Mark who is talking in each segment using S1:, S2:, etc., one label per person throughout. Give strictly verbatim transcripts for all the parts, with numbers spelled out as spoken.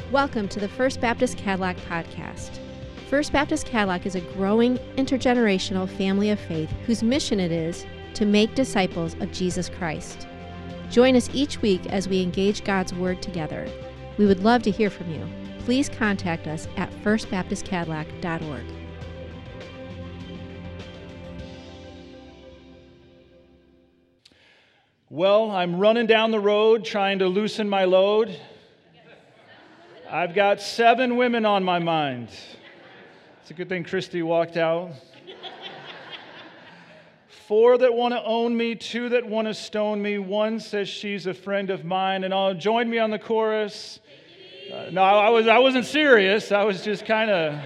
S1: Welcome to the First Baptist Cadillac podcast. First Baptist Cadillac is a growing intergenerational family of faith whose mission it is to make disciples of Jesus Christ. Join us each week as we engage God's Word together. We would love to hear from you. Please contact us at first baptist cadillac dot org.
S2: Well, I'm running down the road trying to loosen my load. I've got seven women on my mind. It's a good thing Christy walked out. Four that want to own me, two that want to stone me, one says she's a friend of mine, and all join me on the chorus. Uh, no, I, was, I wasn't serious. I was just kind of,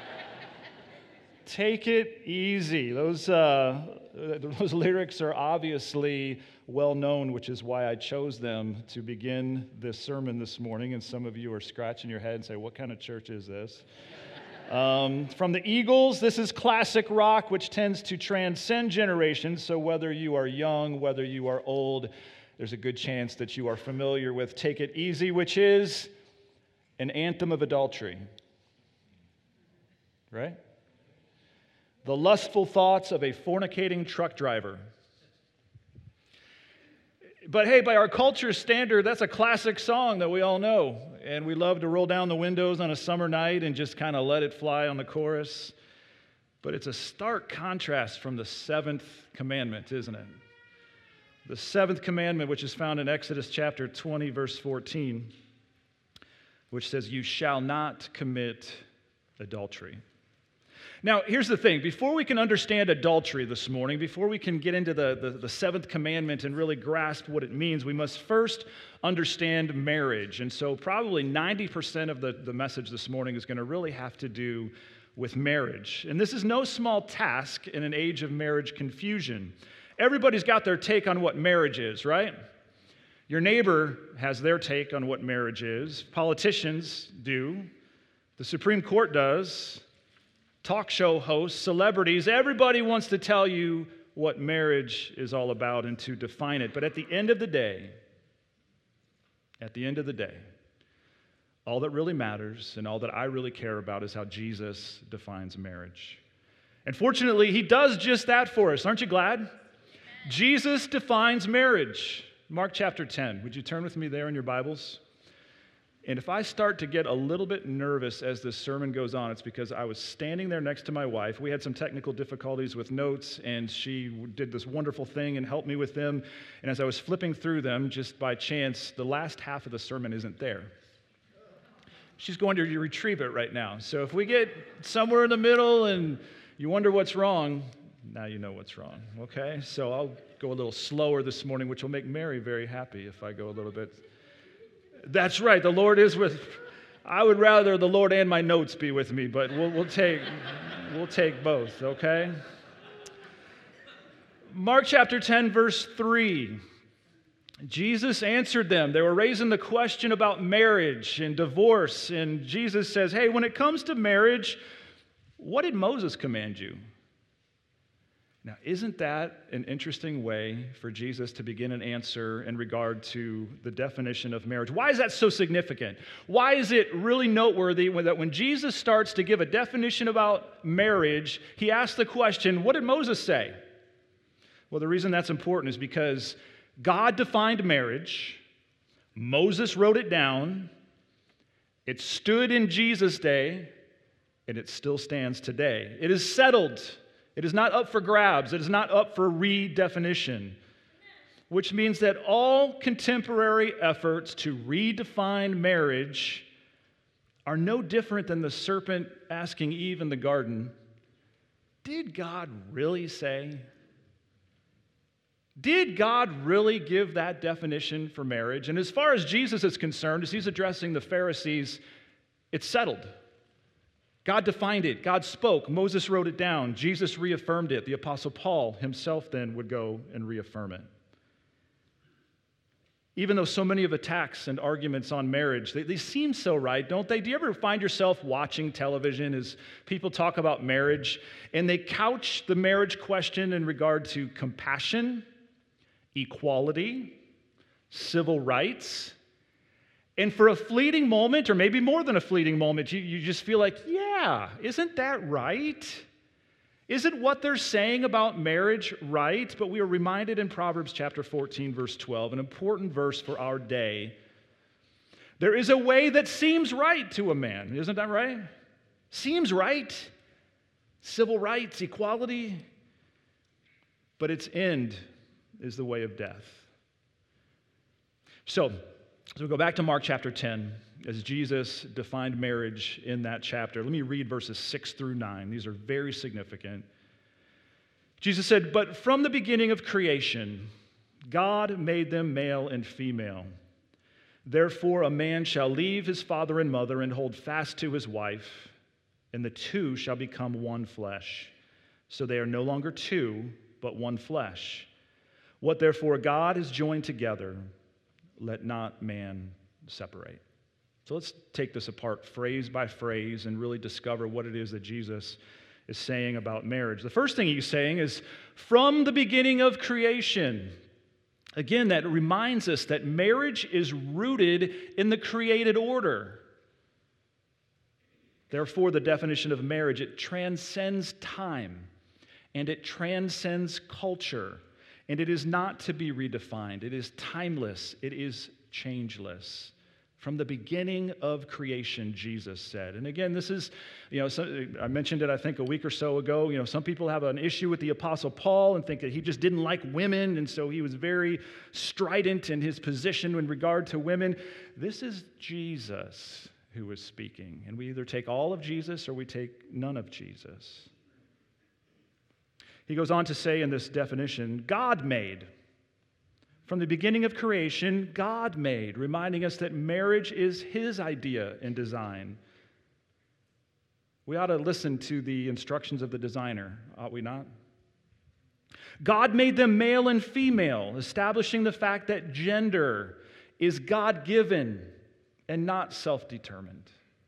S2: take it easy. Those, uh, those lyrics are obviously well known, which is why I chose them to begin this sermon this morning. And some of you are scratching your head and say, what kind of church is this? Um, from the Eagles, this is classic rock, which tends to transcend generations. So whether you are young, whether you are old, there's a good chance that you are familiar with Take It Easy, which is an anthem of adultery. Right? The lustful thoughts of a fornicating truck driver. But hey, by our culture's standard, that's a classic song that we all know. And we love to roll down the windows on a summer night and just kind of let it fly on the chorus. But it's a stark contrast from the seventh commandment, isn't it? The seventh commandment, which is found in Exodus chapter twenty, verse fourteen, which says, "You shall not commit adultery." Now, here's the thing. Before we can understand adultery this morning, before we can get into the, the, the seventh commandment and really grasp what it means, we must first understand marriage. And so probably ninety percent of the, the message this morning is going to really have to do with marriage. And this is no small task in an age of marriage confusion. Everybody's got their take on what marriage is, right? Your neighbor has their take on what marriage is. Politicians do. The Supreme Court does. Talk show hosts, celebrities, everybody wants to tell you what marriage is all about and to define it. But at the end of the day, at the end of the day, all that really matters and all that I really care about is how Jesus defines marriage. And fortunately, he does just that for us. Aren't you glad? Amen. Jesus defines marriage. Mark chapter ten. Would you turn with me there in your Bibles? And if I start to get a little bit nervous as this sermon goes on, it's because I was standing there next to my wife. We had some technical difficulties with notes, and she did this wonderful thing and helped me with them. And as I was flipping through them, just by chance, the last half of the sermon isn't there. She's going to retrieve it right now. So if we get somewhere in the middle and you wonder what's wrong, now you know what's wrong, okay? So I'll go a little slower this morning, which will make Mary very happy if I go a little bit. That's right, the Lord is with, I would rather the Lord and my notes be with me, but we'll, we'll take we'll take both, okay? Mark chapter ten, verse three. Jesus answered them. They were raising the question about marriage and divorce, and Jesus says, hey, when it comes to marriage, what did Moses command you? Now, isn't that an interesting way for Jesus to begin an answer in regard to the definition of marriage? Why is that so significant? Why is it really noteworthy that when Jesus starts to give a definition about marriage, he asks the question, what did Moses say? Well, the reason that's important is because God defined marriage, Moses wrote it down, it stood in Jesus' day, and it still stands today. It is settled. It is not up for grabs. It is not up for redefinition, which means that all contemporary efforts to redefine marriage are no different than the serpent asking Eve in the garden, did God really say? Did God really give that definition for marriage? And as far as Jesus is concerned, as he's addressing the Pharisees, it's settled. God defined it. God spoke. Moses wrote it down. Jesus reaffirmed it. The Apostle Paul himself then would go and reaffirm it. Even though so many of attacks and arguments on marriage, they, they seem so right, don't they? Do you ever find yourself watching television as people talk about marriage and they couch the marriage question in regard to compassion, equality, civil rights, And for a fleeting moment, or maybe more than a fleeting moment, you, you just feel like, yeah, isn't that right? Isn't what they're saying about marriage right? But we are reminded in Proverbs chapter fourteen, verse twelve, an important verse for our day. There is a way that seems right to a man. Isn't that right? Seems right. Civil rights, equality. But its end is the way of death. So, so we go back to Mark chapter ten, as Jesus defined marriage in that chapter. Let me read verses six through nine. These are very significant. Jesus said, "But from the beginning of creation, God made them male and female. Therefore, a man shall leave his father and mother and hold fast to his wife, and the two shall become one flesh. So they are no longer two, but one flesh. What therefore God has joined together, let not man separate." So let's take this apart phrase by phrase and really discover what it is that Jesus is saying about marriage. The first thing he's saying is, from the beginning of creation. Again, that reminds us that marriage is rooted in the created order. Therefore, the definition of marriage, it transcends time and it transcends culture, and it is not to be redefined. It is timeless. It is changeless. From the beginning of creation, Jesus said. And again, this is, you know, so, I mentioned it, I think, a week or so ago. You know, some people have an issue with the Apostle Paul and think that he just didn't like women, and so he was very strident in his position in regard to women. This is Jesus who is speaking, and we either take all of Jesus or we take none of Jesus. He goes on to say in this definition, God made. From the beginning of creation, God made, reminding us that marriage is his idea and design. We ought to listen to the instructions of the designer, ought we not? God made them male and female, establishing the fact that gender is God-given and not self-determined.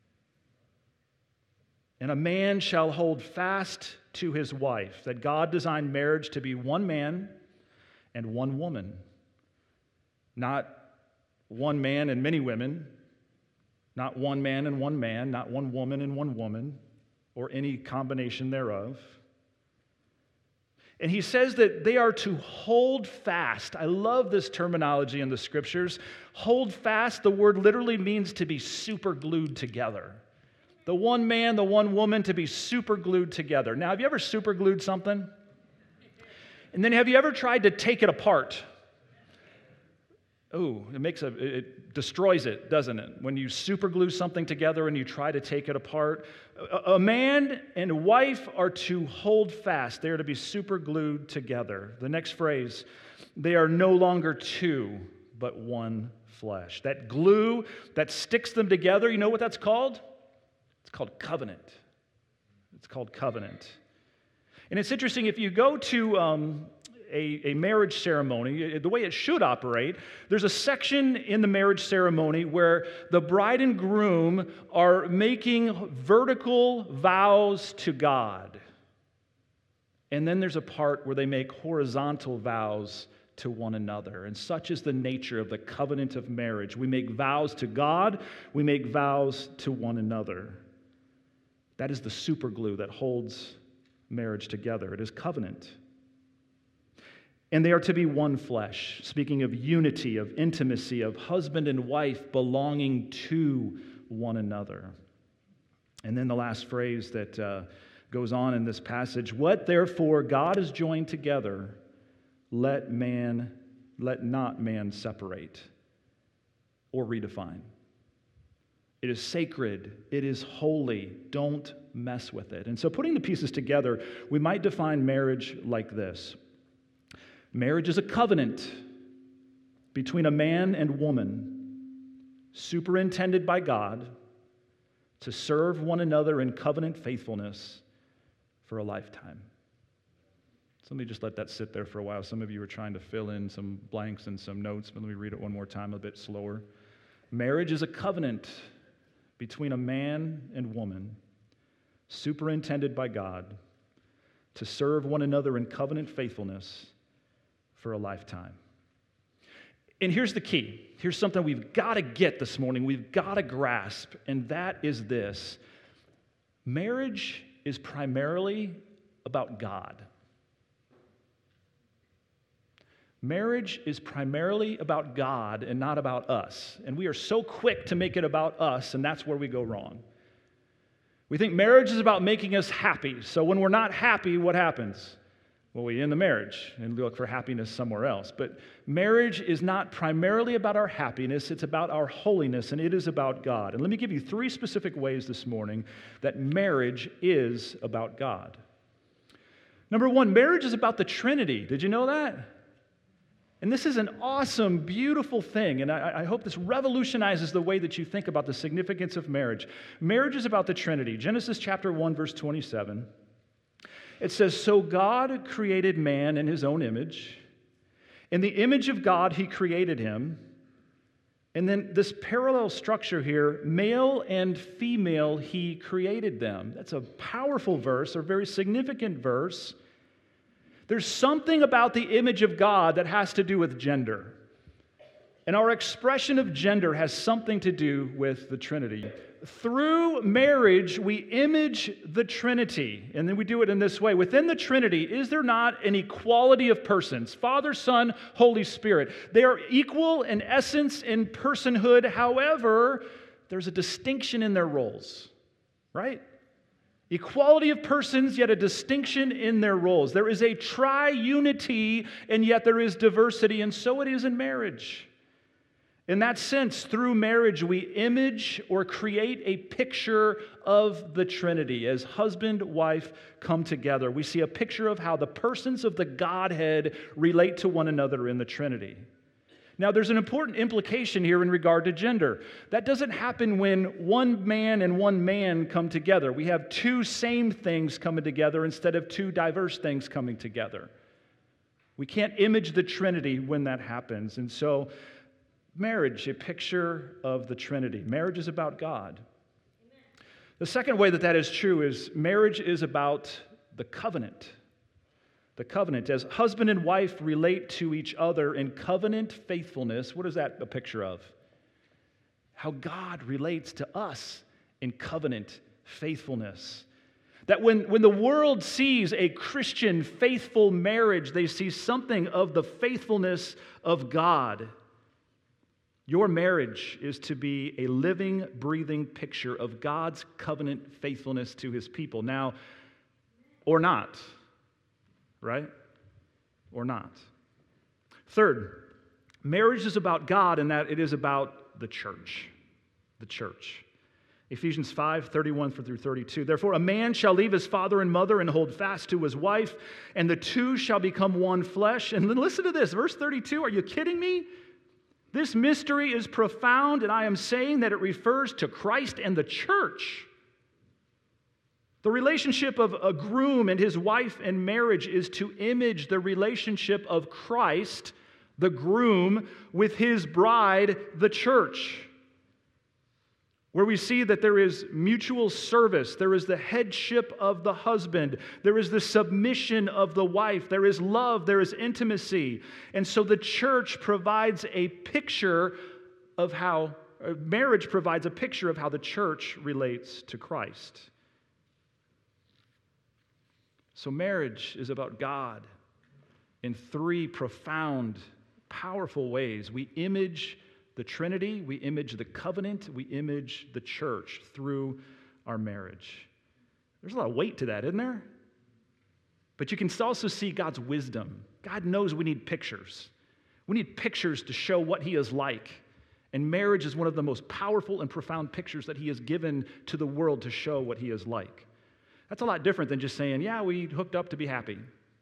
S2: And a man shall hold fast to his wife, that God designed marriage to be one man and one woman. Not one man and many women, not one man and one man, not one woman and one woman, or any combination thereof. And he says that they are to hold fast. I love this terminology in the scriptures. Hold fast, the word literally means to be super glued together. The one man, the one woman to be super glued together. Now, have you ever super glued something? And then have you ever tried to take it apart? Oh, it makes a, it destroys it, doesn't it? When you super glue something together and you try to take it apart. A, a man and wife are to hold fast. They are to be super glued together. The next phrase, they are no longer two, but one flesh. That glue that sticks them together, you know what that's called? It's called covenant. It's called covenant. And it's interesting, if you go to um, a, a marriage ceremony, the way it should operate, there's a section in the marriage ceremony where the bride and groom are making vertical vows to God. And then there's a part where they make horizontal vows to one another. And such is the nature of the covenant of marriage. We make vows to God, we make vows to one another. That is the super glue that holds marriage together. It is covenant. And they are to be one flesh, speaking of unity, of intimacy, of husband and wife belonging to one another. And then the last phrase that uh, goes on in this passage, what therefore God has joined together, let man, let not man separate or redefine. It is sacred. It is holy. Don't mess with it. And so putting the pieces together, we might define marriage like this. Marriage is a covenant between a man and woman, superintended by God to serve one another in covenant faithfulness for a lifetime. So let me just let that sit there for a while. Some of you are trying to fill in some blanks and some notes, but let me read it one more time a bit slower. Marriage is a covenant between a man and woman, superintended by God, to serve one another in covenant faithfulness for a lifetime. And here's the key. Here's something we've got to get this morning. We've got to grasp, and that is this. Marriage is primarily about God. Marriage is primarily about God and not about us. And we are so quick to make it about us, and that's where we go wrong. We think marriage is about making us happy. So when we're not happy, what happens? Well, we end the marriage and look for happiness somewhere else. But marriage is not primarily about our happiness. It's about our holiness, and it is about God. And let me give you three specific ways this morning that marriage is about God. Number one, marriage is about the Trinity. Did you know that? And this is an awesome, beautiful thing, and I, I hope this revolutionizes the way that you think about the significance of marriage. Marriage is about the Trinity. Genesis chapter one, verse twenty-seven. It says, "So God created man in his own image. In the image of God, he created him." And then this parallel structure here, male and female, he created them. That's a powerful verse, a very significant verse. There's something about the image of God that has to do with gender. And our expression of gender has something to do with the Trinity. Through marriage, we image the Trinity. And then we do it in this way. Within the Trinity, is there not an equality of persons? Father, Son, Holy Spirit. They are equal in essence, in personhood. However, there's a distinction in their roles, right? Equality of persons, yet a distinction in their roles. There is a triunity, and yet there is diversity, and so it is in marriage. In that sense, through marriage, we image or create a picture of the Trinity. As husband, wife come together, we see a picture of how the persons of the Godhead relate to one another in the Trinity. Now, there's an important implication here in regard to gender. That doesn't happen when one man and one man come together. We have two same things coming together instead of two diverse things coming together. We can't image the Trinity when that happens. And so, marriage, a picture of the Trinity. Marriage is about God. Amen. The second way that that is true is marriage is about the covenant. The covenant, as husband and wife relate to each other in covenant faithfulness, what is that a picture of? How God relates to us in covenant faithfulness. That when, when the world sees a Christian faithful marriage, they see something of the faithfulness of God. Your marriage is to be a living, breathing picture of God's covenant faithfulness to his people. Now, or not. Right? Or not. Third, marriage is about God in that it is about the church. The church. Ephesians five, thirty-one through thirty-two. Therefore, a man shall leave his father and mother and hold fast to his wife, and the two shall become one flesh. And then listen to this, verse thirty-two. Are you kidding me? This mystery is profound, and I am saying that it refers to Christ and the church. The relationship of a groom and his wife in marriage is to image the relationship of Christ, the groom, with his bride, the church. Where we see that there is mutual service, there is the headship of the husband, there is the submission of the wife, there is love, there is intimacy. And so the church provides a picture of how, marriage provides a picture of how the church relates to Christ. So marriage is about God in three profound, powerful ways. We image the Trinity, we image the covenant, we image the church through our marriage. There's a lot of weight to that, isn't there? But you can also see God's wisdom. God knows we need pictures. We need pictures to show what he is like. And marriage is one of the most powerful and profound pictures that he has given to the world to show what he is like. That's a lot different than just saying, yeah, we hooked up to be happy.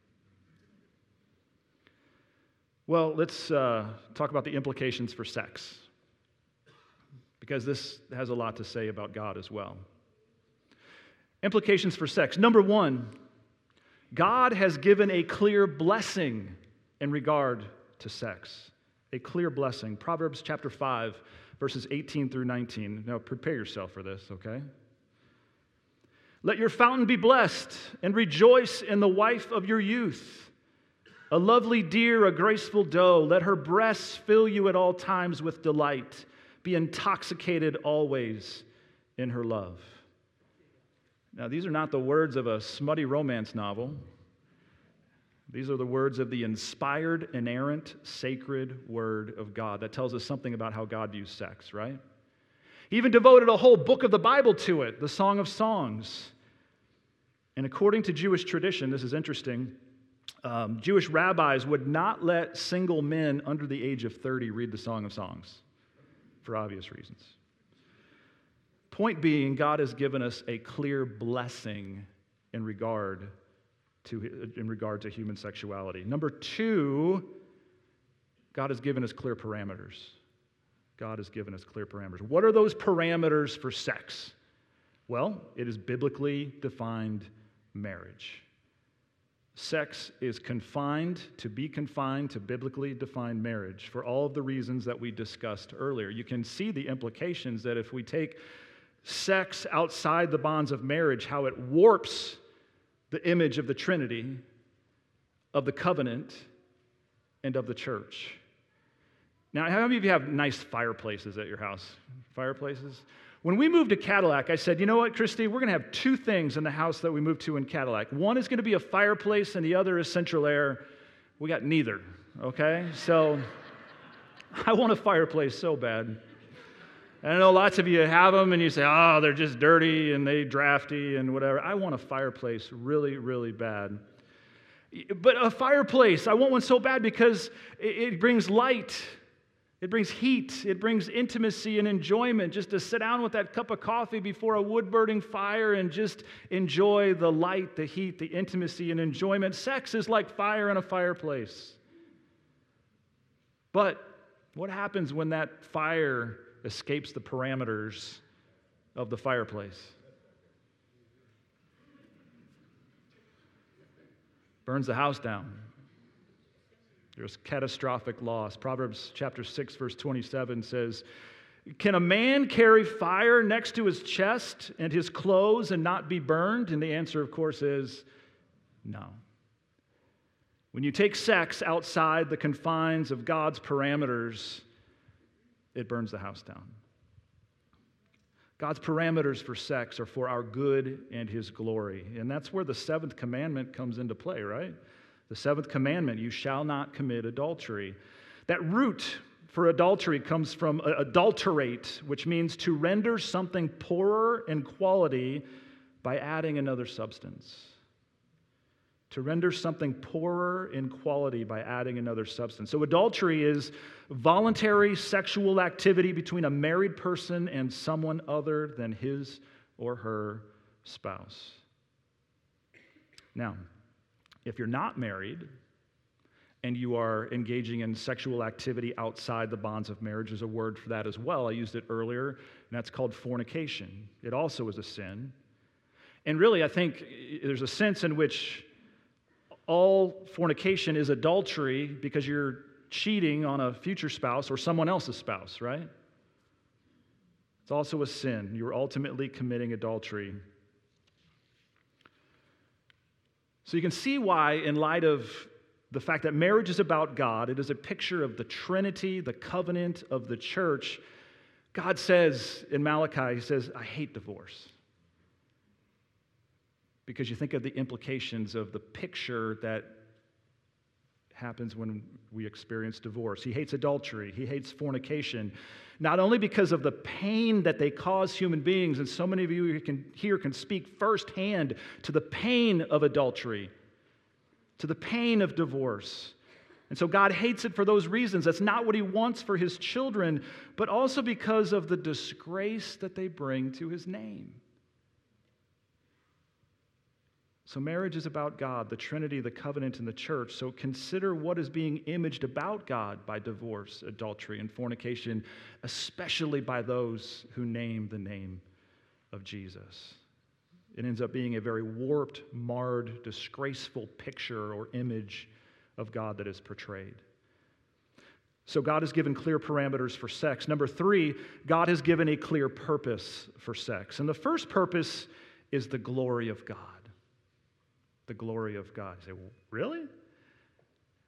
S2: Well, let's uh, talk about the implications for sex, because this has a lot to say about God as well. Implications for sex. Number one, God has given a clear blessing in regard to sex. A clear blessing. Proverbs chapter five, verses eighteen through nineteen. Now, prepare yourself for this, okay? Let your fountain be blessed, and rejoice in the wife of your youth. A lovely deer, a graceful doe, let her breasts fill you at all times with delight. Be intoxicated always in her love. Now, these are not the words of a smutty romance novel. These are the words of the inspired, inerrant, sacred Word of God that tells us something about how God views sex, right? He even devoted a whole book of the Bible to it, the Song of Songs. And according to Jewish tradition, this is interesting, um, Jewish rabbis would not let single men under the age of thirty read the Song of Songs for obvious reasons. Point being, God has given us a clear blessing in regard to, in regard to human sexuality. Number two, God has given us clear parameters. God has given us clear parameters. What are those parameters for sex? Well, it is biblically defined marriage. Sex is confined, to be confined to biblically defined marriage for all of the reasons that we discussed earlier. You can see the implications that if we take sex outside the bonds of marriage, how it warps the image of the Trinity, of the covenant, and of the church. Now, how many of you have nice fireplaces at your house? Fireplaces? When we moved to Cadillac, I said, you know what, Christy, we're going to have two things in the house that we moved to in Cadillac. One is going to be a fireplace, and the other is central air. We got neither, okay? So I want a fireplace so bad. And I know lots of you have them, and you say, oh, they're just dirty, and they drafty, and whatever. I want a fireplace really, really bad. But a fireplace, I want one so bad because it brings light. It brings heat. It brings intimacy and enjoyment just to sit down with that cup of coffee before a wood-burning fire and just enjoy the light, the heat, the intimacy, and enjoyment. Sex is like fire in a fireplace. But what happens when that fire escapes the parameters of the fireplace? Burns the house down. There's catastrophic loss. Proverbs chapter six, verse twenty-seven says, can a man carry fire next to his chest and his clothes and not be burned? And the answer, of course, is no. When you take sex outside the confines of God's parameters, it burns the house down. God's parameters for sex are for our good and His glory. And that's where the seventh commandment comes into play, right? The seventh commandment, you shall not commit adultery. That root for adultery comes from adulterate, which means to render something poorer in quality by adding another substance. To render something poorer in quality by adding another substance. So adultery is voluntary sexual activity between a married person and someone other than his or her spouse. Now, if you're not married and you are engaging in sexual activity outside the bonds of marriage, there's a word for that as well. I used it earlier, and that's called fornication. It also is a sin. And really, I think there's a sense in which all fornication is adultery because you're cheating on a future spouse or someone else's spouse, right? It's also a sin. You're ultimately committing adultery. So you can see why, in light of the fact that marriage is about God, it is a picture of the Trinity, the covenant of the church. God says in Malachi, He says, I hate divorce. Because you think of the implications of the picture that happens when we experience divorce. He hates adultery. He hates fornication. Not only because of the pain that they cause human beings, and so many of you can, here can speak firsthand to the pain of adultery, to the pain of divorce. And so God hates it for those reasons. That's not what He wants for His children, but also because of the disgrace that they bring to His name. So marriage is about God, the Trinity, the covenant, and the church. So consider what is being imaged about God by divorce, adultery, and fornication, especially by those who name the name of Jesus. It ends up being a very warped, marred, disgraceful picture or image of God that is portrayed. So God has given clear parameters for sex. Number three, God has given a clear purpose for sex. And the first purpose is the glory of God. The glory of God. You say, well, really?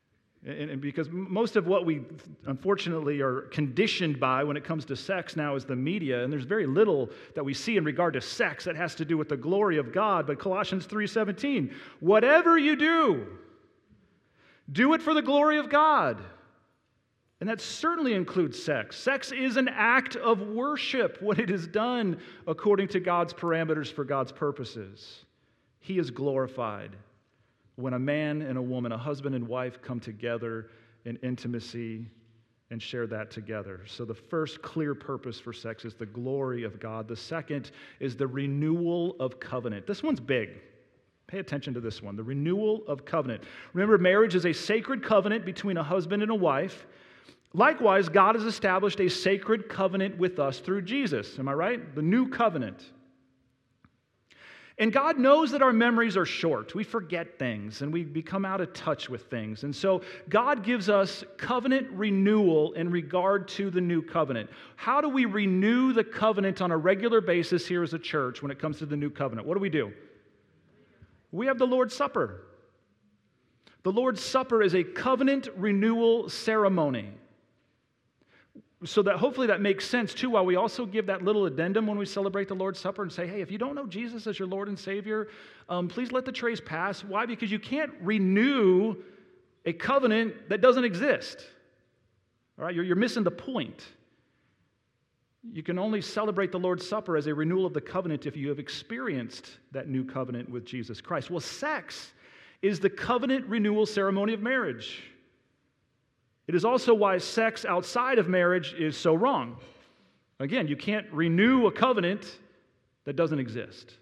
S2: And, and because most of what we unfortunately are conditioned by when it comes to sex now is the media, and there's very little that we see in regard to sex that has to do with the glory of God. But Colossians three seventeen, whatever you do, do it for the glory of God. And that certainly includes sex. Sex is an act of worship when it is done according to God's parameters for God's purposes. He is glorified when a man and a woman, a husband and wife, come together in intimacy and share that together. So the first clear purpose for sex is the glory of God. The second is the renewal of covenant. This one's big. Pay attention to this one, the renewal of covenant. Remember, marriage is a sacred covenant between a husband and a wife. Likewise, God has established a sacred covenant with us through Jesus. Am I right? The new covenant. And God knows that our memories are short. We forget things and we become out of touch with things. And so God gives us covenant renewal in regard to the new covenant. How do we renew the covenant on a regular basis here as a church when it comes to the new covenant? What do we do? We have the Lord's Supper. The Lord's Supper is a covenant renewal ceremony. So that hopefully that makes sense too, while we also give that little addendum when we celebrate the Lord's Supper and say, hey, if you don't know Jesus as your Lord and Savior, um, please let the trays pass. Why? Because you can't renew a covenant that doesn't exist. All right, you're, you're missing the point. You can only celebrate the Lord's Supper as a renewal of the covenant if you have experienced that new covenant with Jesus Christ. Well, sex is the covenant renewal ceremony of marriage. It is also why sex outside of marriage is so wrong. Again, you can't renew a covenant that doesn't exist.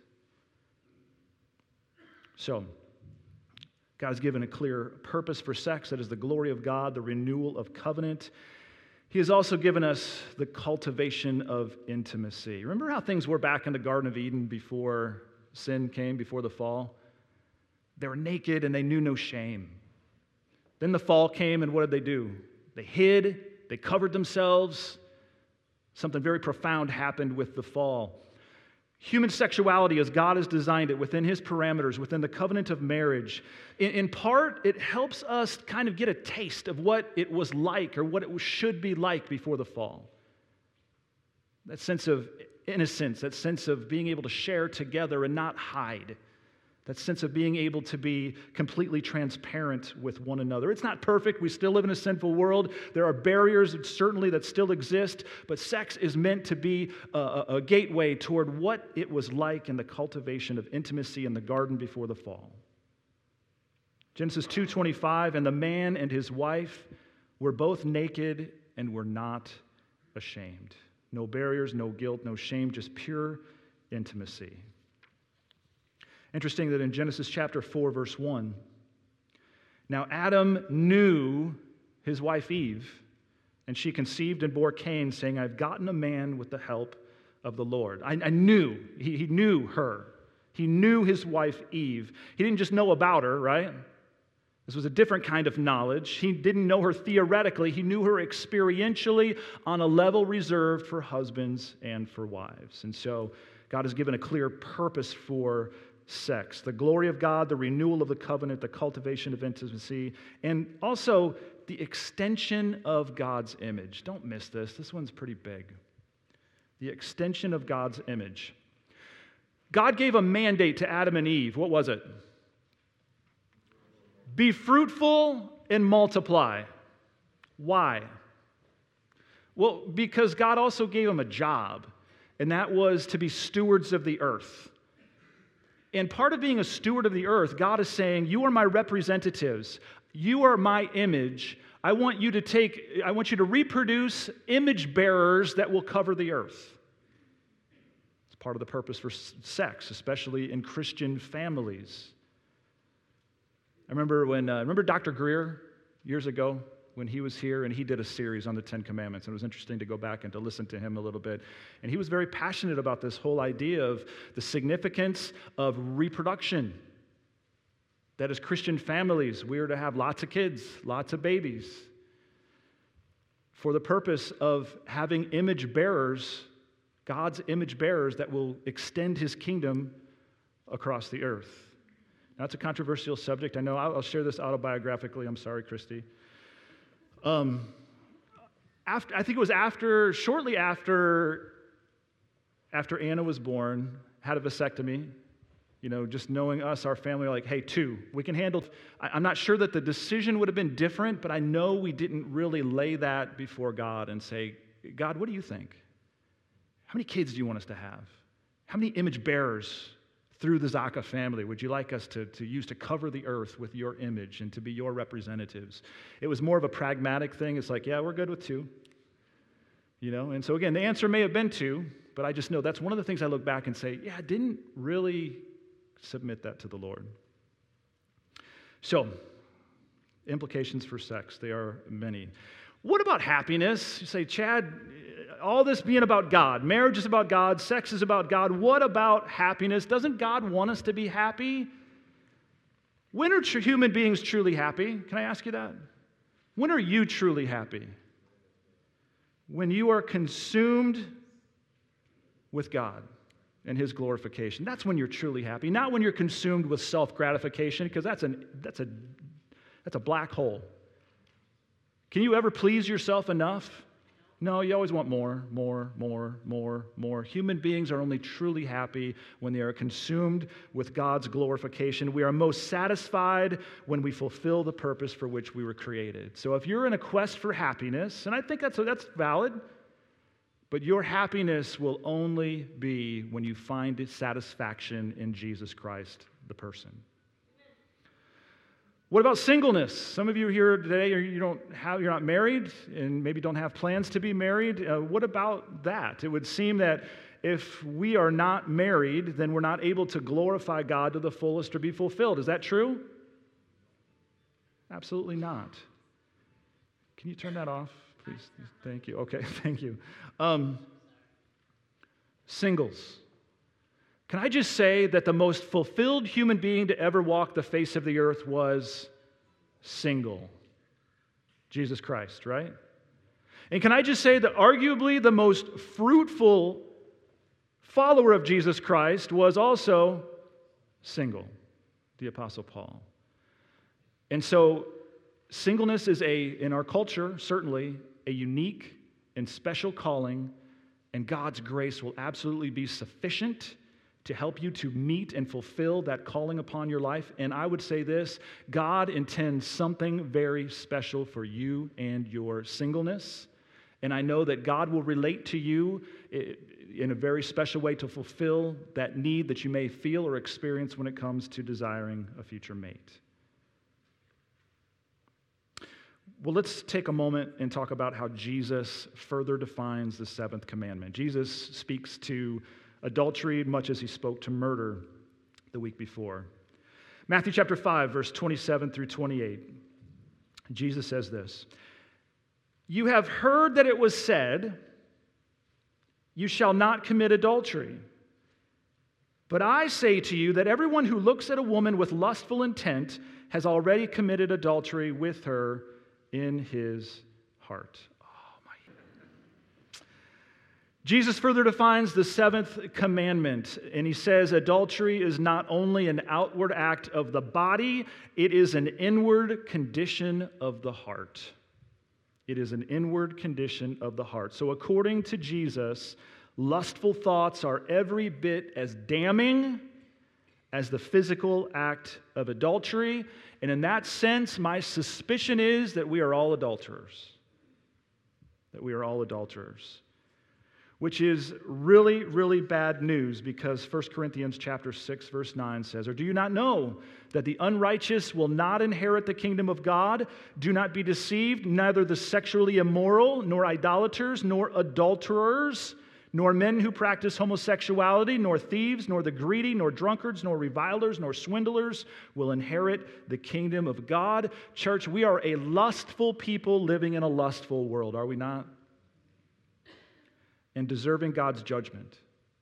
S2: So, God has given a clear purpose for sex. That is the glory of God, the renewal of covenant. He has also given us the cultivation of intimacy. Remember how things were back in the Garden of Eden before sin came, before the fall? They were naked and they knew no shame. Then the fall came, and what did they do? They hid, they covered themselves. Something very profound happened with the fall. Human sexuality, as God has designed it within His parameters, within the covenant of marriage, in, in part, it helps us kind of get a taste of what it was like or what it should be like before the fall. That sense of innocence, that sense of being able to share together and not hide. That sense of being able to be completely transparent with one another. It's not perfect. We still live in a sinful world. There are barriers, certainly, that still exist. But sex is meant to be a, a gateway toward what it was like in the cultivation of intimacy in the garden before the fall. Genesis two twenty-five, and the man and his wife were both naked and were not ashamed. No barriers, no guilt, no shame, just pure intimacy. Interesting that in Genesis chapter four, verse one, now Adam knew his wife Eve, and she conceived and bore Cain, saying, I've gotten a man with the help of the Lord. I, I knew, he, he knew her. He knew his wife Eve. He didn't just know about her, right? This was a different kind of knowledge. He didn't know her theoretically. He knew her experientially on a level reserved for husbands and for wives. And so God has given a clear purpose for sex, the glory of God, the renewal of the covenant, the cultivation of intimacy, and also the extension of God's image. Don't miss this. This one's pretty big. The extension of God's image. God gave a mandate to Adam and Eve. What was it? Be fruitful and multiply. Why? Well, because God also gave them a job, and that was to be stewards of the earth. And part of being a steward of the earth, God is saying, you are my representatives. You are my image. I want you to take, I want you to reproduce image bearers that will cover the earth. It's part of the purpose for sex, especially in Christian families. I remember when, uh, remember Doctor Greer years ago when he was here and he did a series on the Ten Commandments. And it was interesting to go back and to listen to him a little bit. And he was very passionate about this whole idea of the significance of reproduction. That as Christian families, we are to have lots of kids, lots of babies, for the purpose of having image bearers, God's image bearers that will extend His kingdom across the earth. Now, it's a controversial subject. I know I'll share this autobiographically. I'm sorry, Christy. Um, after, I think it was after, shortly after, after Anna was born, had a vasectomy. You know, just knowing us, our family, are like, hey, two, we can handle. I, I'm not sure that the decision would have been different, but I know we didn't really lay that before God and say, God, what do you think? How many kids do you want us to have? How many image bearers through the Zaka family would you like us to, to use to cover the earth with your image and to be your representatives? It was more of a pragmatic thing. It's like, yeah, we're good with two. You know, and so again, the answer may have been two, but I just know that's one of the things I look back and say, yeah, I didn't really submit that to the Lord. So, implications for sex, they are many. What about happiness? You say, Chad, all this being about God, marriage is about God, sex is about God. What about happiness? Doesn't God want us to be happy? When are tr- human beings truly happy? Can I ask you that? When are you truly happy? When you are consumed with God and His glorification. That's when you're truly happy. Not when you're consumed with self-gratification, because that's an that's a that's a black hole. Can you ever please yourself enough? No, you always want more, more, more, more, more. Human beings are only truly happy when they are consumed with God's glorification. We are most satisfied when we fulfill the purpose for which we were created. So if you're in a quest for happiness, and I think that's that's valid, but your happiness will only be when you find satisfaction in Jesus Christ, the person. What about singleness? Some of you here today, you don't have, you're not married and maybe don't have plans to be married. Uh, what about that? It would seem that if we are not married, then we're not able to glorify God to the fullest or be fulfilled. Is that true? Absolutely not. Can you turn that off, please? Thank you. Okay, thank you. Um, singles. Can I just say that the most fulfilled human being to ever walk the face of the earth was single? Jesus Christ, right? And can I just say that arguably the most fruitful follower of Jesus Christ was also single, the Apostle Paul. And so singleness is a, in our culture, certainly, a unique and special calling, and God's grace will absolutely be sufficient to help you to meet and fulfill that calling upon your life. And I would say this, God intends something very special for you and your singleness. And I know that God will relate to you in a very special way to fulfill that need that you may feel or experience when it comes to desiring a future mate. Well, let's take a moment and talk about how Jesus further defines the seventh commandment. Jesus speaks to adultery much as he spoke to murder the week before. Matthew chapter five, verse twenty-seven through twenty-eight. Jesus says this, "You have heard that it was said, 'You shall not commit adultery.' But I say to you that everyone who looks at a woman with lustful intent has already committed adultery with her in his heart." Jesus further defines the seventh commandment, and he says adultery is not only an outward act of the body, it is an inward condition of the heart. It is an inward condition of the heart. So according to Jesus, lustful thoughts are every bit as damning as the physical act of adultery, and in that sense, my suspicion is that we are all adulterers. That we are all adulterers. Which is really, really bad news because First Corinthians chapter six, verse nine says, "Or do you not know that the unrighteous will not inherit the kingdom of God? Do not be deceived, neither the sexually immoral, nor idolaters, nor adulterers, nor men who practice homosexuality, nor thieves, nor the greedy, nor drunkards, nor revilers, nor swindlers will inherit the kingdom of God." Church, we are a lustful people living in a lustful world, are we not? And deserving God's judgment.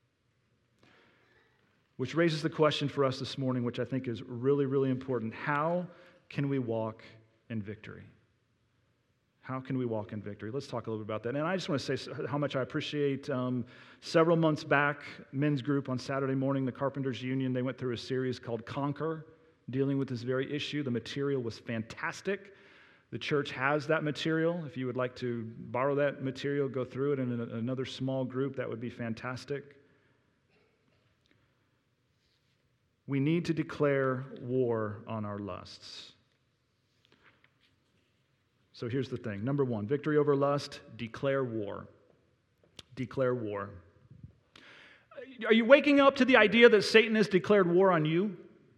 S2: Which raises the question for us this morning, which I think is really, really important. How can we walk in victory? How can we walk in victory? Let's talk a little bit about that. And I just want to say how much I appreciate um, several months back, men's group on Saturday morning, the Carpenters Union, they went through a series called Conquer, dealing with this very issue. The material was fantastic. The church has that material. If you would like to borrow that material, go through it in another small group, that would be fantastic. We need to declare war on our lusts. So here's the thing. Number one, victory over lust, declare war. Declare war. Are you waking up to the idea that Satan has declared war on you?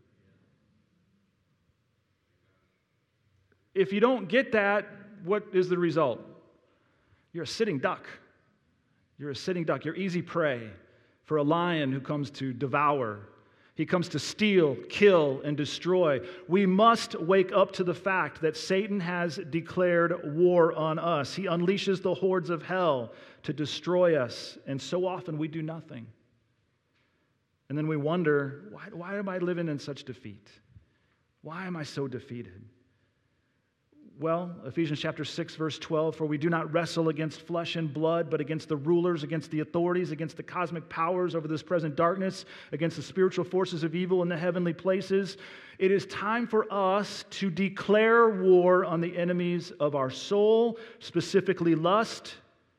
S2: If you don't get that, what is the result? You're a sitting duck. You're a sitting duck. You're easy prey for a lion who comes to devour. He comes to steal, kill, and destroy. We must wake up to the fact that Satan has declared war on us. He unleashes the hordes of hell to destroy us, and so often we do nothing. And then we wonder, why, why am I living in such defeat? Why am I so defeated? Well, Ephesians chapter six, verse twelve, for we do not wrestle against flesh and blood, but against the rulers, against the authorities, against the cosmic powers over this present darkness, against the spiritual forces of evil in the heavenly places. It is time for us to declare war on the enemies of our soul, specifically lust.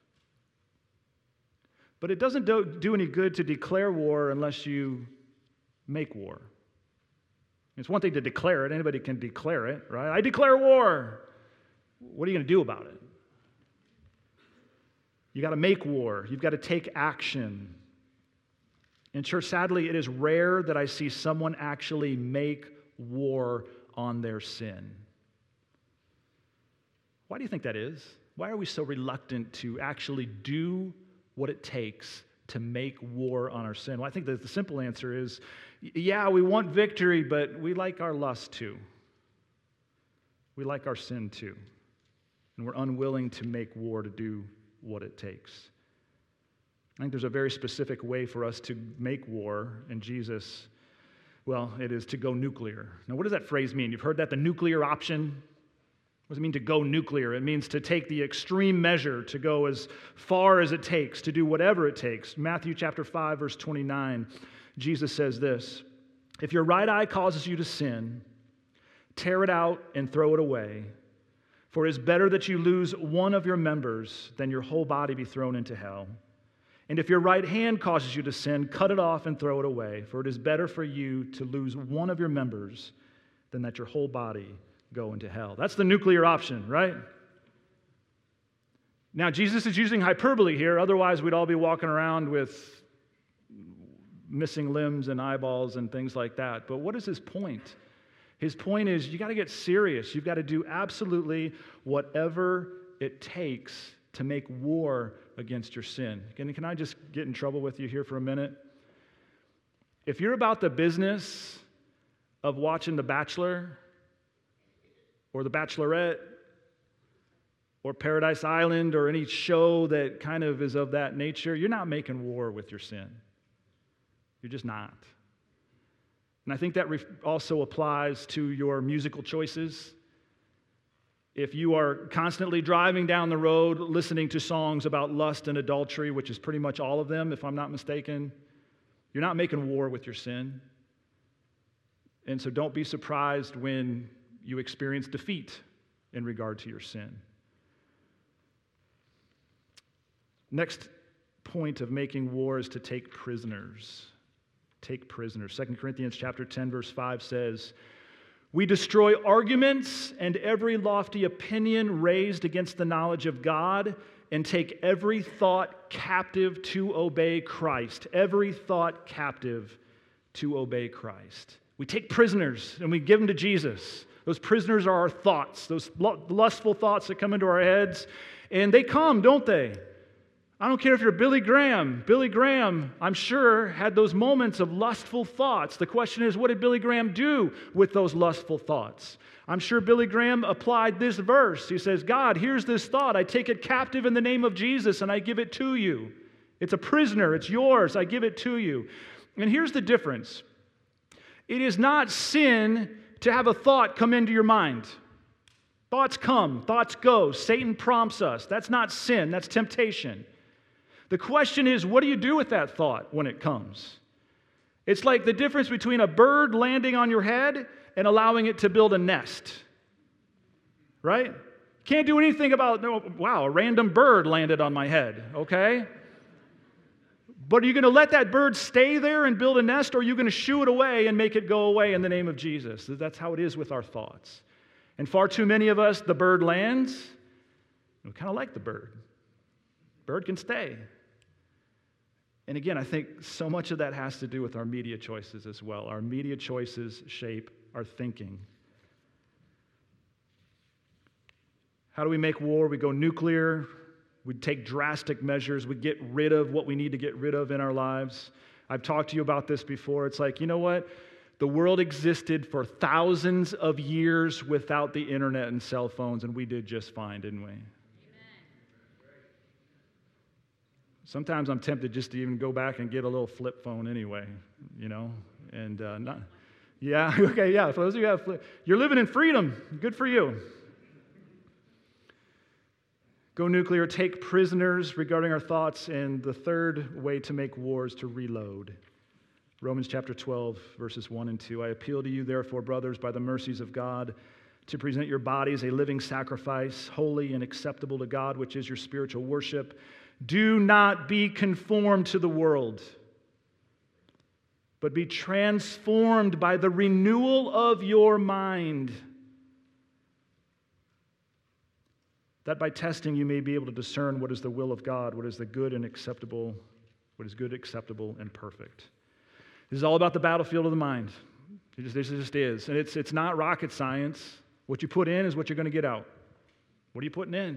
S2: But it doesn't do, do any good to declare war unless you make war. It's one thing to declare it. Anybody can declare it, right? I declare war. What are you going to do about it? You got to make war. You've got to take action. In church, sadly, it is rare that I see someone actually make war on their sin. Why do you think that is? Why are we so reluctant to actually do what it takes to make war on our sin? Well, I think that the simple answer is, yeah, we want victory, but we like our lust too. We like our sin too. And we're unwilling to make war to do what it takes. I think there's a very specific way for us to make war, and Jesus, well, it is to go nuclear. Now, what does that phrase mean? You've heard that, the nuclear option? What does it mean to go nuclear? It means to take the extreme measure, to go as far as it takes, to do whatever it takes. Matthew chapter five, verse twenty-nine, Jesus says this, if your right eye causes you to sin, tear it out and throw it away. For it is better that you lose one of your members than your whole body be thrown into hell. And if your right hand causes you to sin, cut it off and throw it away. For it is better for you to lose one of your members than that your whole body go into hell. That's the nuclear option, right? Now, Jesus is using hyperbole here. Otherwise, we'd all be walking around with missing limbs and eyeballs and things like that. But what is his point? His point is, you got to get serious. You've got to do absolutely whatever it takes to make war against your sin. Can, can I just get in trouble with you here for a minute? If you're about the business of watching The Bachelor or The Bachelorette or Paradise Island or any show that kind of is of that nature, you're not making war with your sin. You're just not. And I think that also applies to your musical choices. If you are constantly driving down the road listening to songs about lust and adultery, which is pretty much all of them, if I'm not mistaken, you're not making war with your sin. And so don't be surprised when you experience defeat in regard to your sin. Next point of making war is to take prisoners. Take prisoners. Second Corinthians chapter ten, verse five says, we destroy arguments and every lofty opinion raised against the knowledge of God and take every thought captive to obey Christ. Every thought captive to obey Christ. We take prisoners and we give them to Jesus. Those prisoners are our thoughts, those lustful thoughts that come into our heads, and they come, don't they? I don't care if you're Billy Graham. Billy Graham, I'm sure, had those moments of lustful thoughts. The question is, what did Billy Graham do with those lustful thoughts? I'm sure Billy Graham applied this verse. He says, God, here's this thought. I take it captive in the name of Jesus, and I give it to you. It's a prisoner. It's yours. I give it to you. And here's the difference. It is not sin to have a thought come into your mind. Thoughts come. Thoughts go. Satan prompts us. That's not sin. That's temptation. The question is, what do you do with that thought when it comes? It's like the difference between a bird landing on your head and allowing it to build a nest. right? Can't do anything about, no, wow, a random bird landed on my head, okay? But are you going to let that bird stay there and build a nest, or are you going to shoo it away and make it go away in the name of Jesus? That's how it is with our thoughts. And far too many of us, the bird lands, and we kind of like the bird. Bird can stay. And again, I think so much of that has to do with our media choices as well. Our media choices shape our thinking. How do we make war? We go nuclear. We take drastic measures. We get rid of what we need to get rid of in our lives. I've talked to you about this before. It's like, you know what? The world existed for thousands of years without the internet and cell phones, and we did just fine, didn't we? Amen. Sometimes I'm tempted just to even go back and get a little flip phone anyway, you know? And uh, not, yeah, okay, yeah. For those of you who have flip, you're living in freedom. Good for you. Go nuclear, take prisoners regarding our thoughts, and the third way to make war is to reload. Romans chapter twelve, verses one and two. I appeal to you, therefore, brothers, by the mercies of God, to present your bodies a living sacrifice, holy and acceptable to God, which is your spiritual worship. Do not be conformed to the world, but be transformed by the renewal of your mind, that by testing you may be able to discern what is the will of God, what is the good and acceptable, what is good, acceptable, and perfect. This is all about the battlefield of the mind. It just, this just is. And it's, it's not rocket science. What you put in is what you're going to get out. What are you putting in?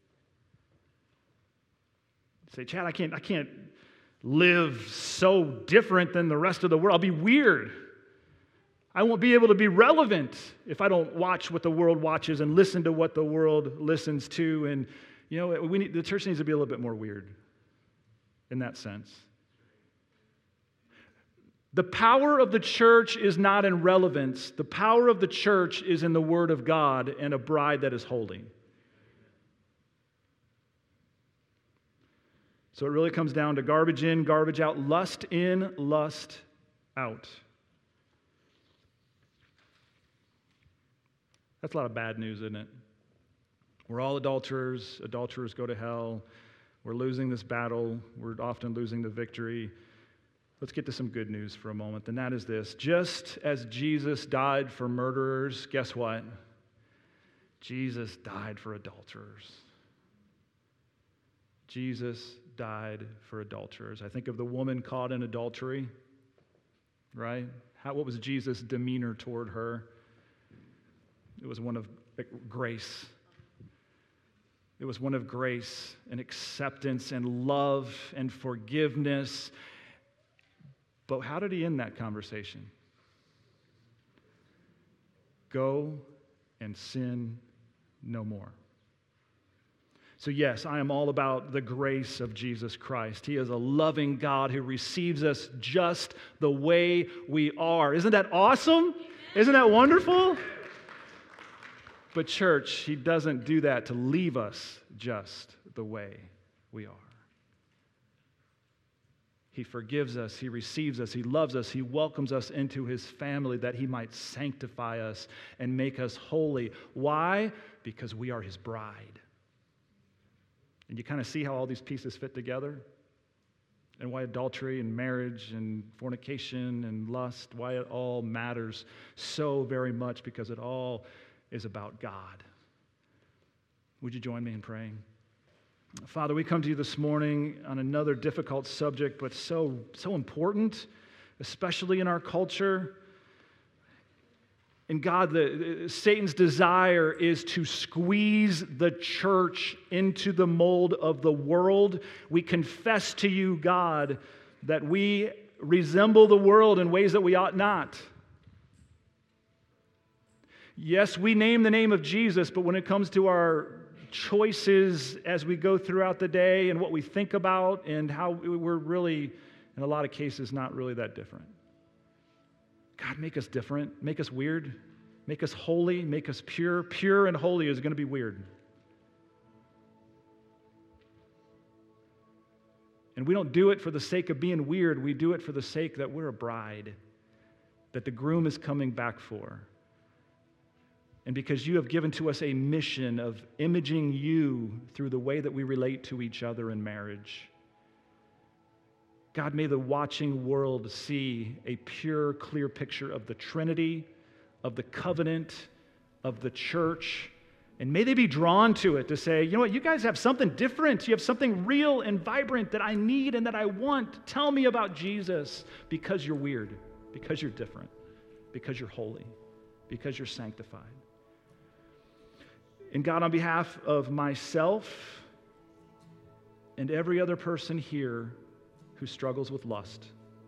S2: Say, Chad, I can't, I can't live so different than the rest of the world. I'll be weird. I won't be able to be relevant if I don't watch what the world watches and listen to what the world listens to. And, you know, we need, the church needs to be a little bit more weird in that sense. The power of the church is not in relevance. The power of the church is in the Word of God and a bride that is holy. So it really comes down to garbage in, garbage out, lust in, lust out. That's a lot of bad news, isn't it? We're all adulterers. Adulterers go to hell. We're losing this battle. We're often losing the victory. Let's get to some good news for a moment, and that is this. Just as Jesus died for murderers, guess what? Jesus died for adulterers. Jesus died for adulterers. I think of the woman caught in adultery, right? How, what was Jesus' demeanor toward her? It was one of grace. It was one of grace and acceptance and love and forgiveness. But how did he end that conversation? Go and sin no more. So yes, I am all about the grace of Jesus Christ. He is a loving God who receives us just the way we are. Isn't that awesome? Isn't that wonderful? But church, he doesn't do that to leave us just the way we are. He forgives us, he receives us, he loves us, he welcomes us into his family that he might sanctify us and make us holy. Why? Because we are his bride. And you kind of see how all these pieces fit together? And why adultery and marriage and fornication and lust, why it all matters so very much, because it all is about God. Would you join me in praying? Father, we come to you this morning on another difficult subject, but so, so important, especially in our culture. And God, the, the, Satan's desire is to squeeze the church into the mold of the world. We confess to you, God, that we resemble the world in ways that we ought not. Yes, we name the name of Jesus, but when it comes to our choices as we go throughout the day and what we think about and how we're really, in a lot of cases, not really that different. God, make us different, make us weird, make us holy, make us pure. Pure and holy is going to be weird. And we don't do it for the sake of being weird. We do it for the sake that we're a bride, that the groom is coming back for. and because you have given to us a mission of imaging you through the way that we relate to each other in marriage. God, may the watching world see a pure, clear picture of the Trinity, of the covenant, of the church, and may they be drawn to it to say, you know what, you guys have something different. You have something real and vibrant that I need and that I want. Tell me about Jesus, because you're weird, because you're different, because you're holy, because you're sanctified. And God, on behalf of myself and every other person here who struggles with lust,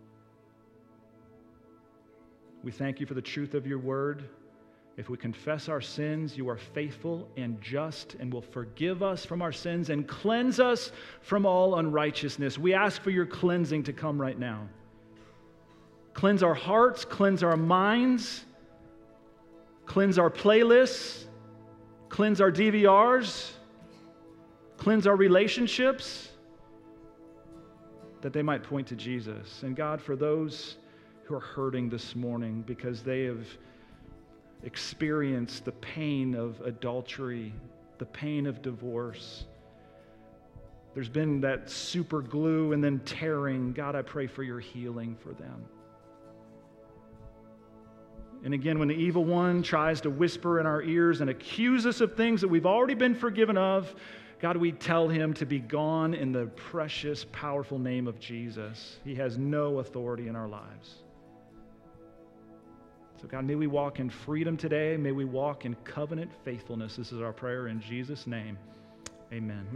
S2: we thank you for the truth of your word. If we confess our sins, you are faithful and just and will forgive us from our sins and cleanse us from all unrighteousness. We ask for your cleansing to come right now. Cleanse our hearts, cleanse our minds, cleanse our playlists, cleanse our D V Rs, cleanse our relationships, that they might point to Jesus. And God, for those who are hurting this morning because they have experienced the pain of adultery, the pain of divorce, there's been that super glue and then tearing. God, I pray for your healing for them. And again, when the evil one tries to whisper in our ears and accuse us of things that we've already been forgiven of, God, we tell him to be gone in the precious, powerful name of Jesus. He has no authority in our lives. So God, may we walk in freedom today. May we walk in covenant faithfulness. This is our prayer in Jesus' name. Amen.